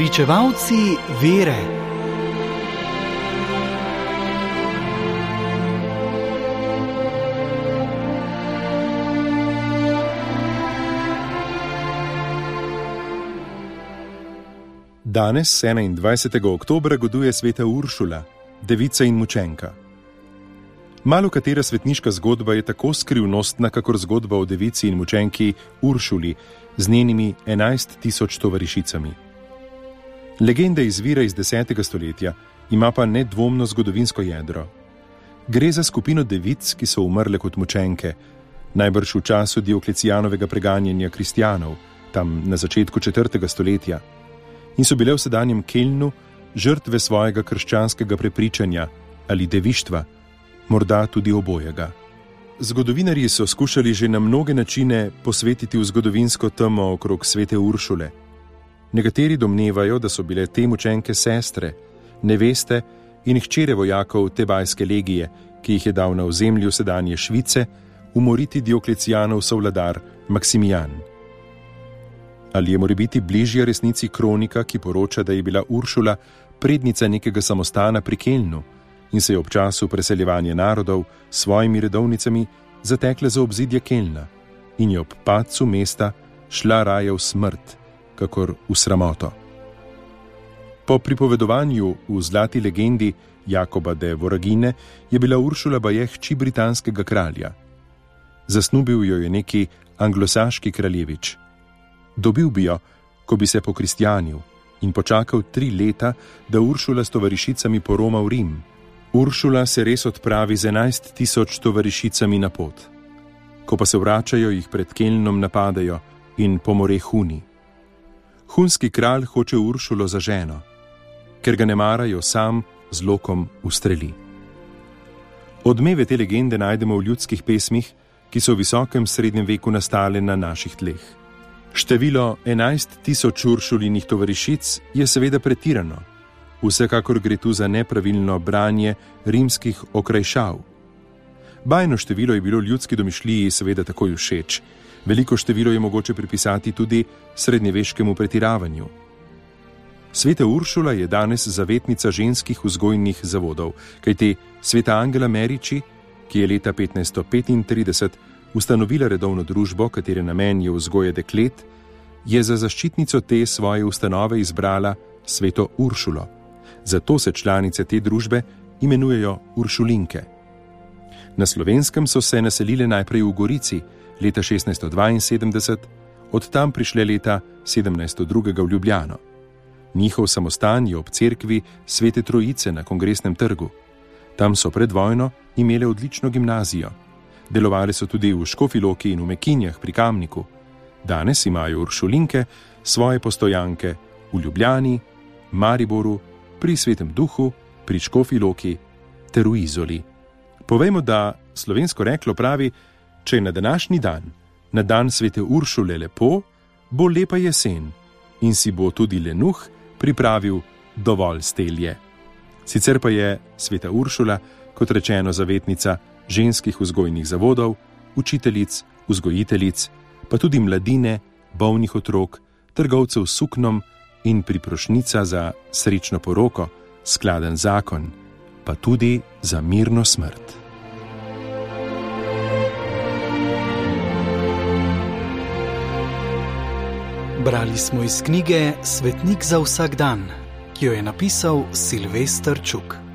Pričevalci vere. Danes, 21. oktobra, goduje sveta Uršula, devica in mučenka. Malo katera svetniška zgodba je tako skrivnostna, kakor zgodba o devici in mučenki Uršuli z njenimi 11.000 tovarišicami. Legenda izvira iz 10. stoletja, ima pa nedvomno zgodovinsko jedro. Gre za skupino devic, ki so umrle kot mučenke, najbrž v času Dioklecijanovega preganjanja kristjanov, tam na začetku 4. stoletja, in so bile v sedanjem Kelnu žrtve svojega krščanskega prepričanja ali devištva, morda tudi obojega. Zgodovinarji so skušali že na mnoge načine posvetiti v zgodovinsko temo okrog svete Uršule. Nekateri domnevajo, da so bile te mučenke sestre, neveste in hčere vojakov Tebajske legije, ki jih je dal na ozemlju sedanje Švice umoriti Dioklecijanov sovladar Maksimijan. Ali je morebiti bližja resnici kronika, ki poroča, da je bila Uršula prednica nekega samostana pri Kelnu in se je ob času preseljevanja narodov s svojimi redovnicami zatekla za obzidje Kelna in je ob padcu mesta šla raje v smrt, kakor v sramoto. Po pripovedovanju v zlati legendi Jakoba de Voragine je bila Uršula baje hči britanskega kralja. Zasnubil jo je neki anglosaški kraljevič. Dobil bi jo, ko bi se pokristjanil in počakal 3 leta, da Uršula s tovarišicami poroma v Rim. Uršula se res odpravi z 11.000 tovarišicami na pot. Ko pa se vračajo, jih pred Kelnom napadajo in pomore Huni. Hunski kralj hoče Uršulo za ženo, ker ga ne marajo, sam z lokom ustreli. Odmeve te legende najdemo v ljudskih pesmih, ki so v visokem srednjem veku nastale na naših tleh. Število 11.000 Uršulinih tovarišic je seveda pretirano. Vsekakor gre tu za nepravilno branje rimskih okrajšav. Bajno število je bilo ljudski domišljiji seveda takoj všeč. Veliko število je mogoče pripisati tudi srednjeveškemu pretiravanju. Sveta Uršula je danes zavetnica ženskih vzgojnih zavodov, kajti sveta Angela Merici, ki je leta 1535 ustanovila redovno družbo, katere namen je vzgoja deklet, je za zaščitnico te svoje ustanove izbrala sveto Uršulo. Zato se članice te družbe imenujejo Uršulinke. Na Slovenskem so se naselile najprej v Gorici leta 1672, od tam prišle leta 1702 v Ljubljano. Njihov samostan je ob cerkvi Svete Trojice na Kongresnem trgu. Tam so pred vojno imele odlično gimnazijo. Delovali so tudi v Škofji Loki in v Mekinjah pri Kamniku. Danes imajo Uršulinke svoje postojanke v Ljubljani, Mariboru, pri Svetem Duhu, pri Škofji Loki ter v Izoli. Povejmo, da slovensko reklo pravi, če je na današnji dan, na dan svete Uršule lepo, bo lepa jesen in si bo tudi lenuh pripravil dovolj stelje. Sicer pa je sveta Uršula, kot rečeno, zavetnica ženskih vzgojnih zavodov, učiteljic, vzgojiteljic, pa tudi mladine, bolnih otrok, trgovcev s suknom in priprošnica za srečno poroko, skladen zakon, pa tudi za mirno smrt. Brali smo iz knjige Svetnik za vsak dan, ki jo je napisal Silvester Čuk.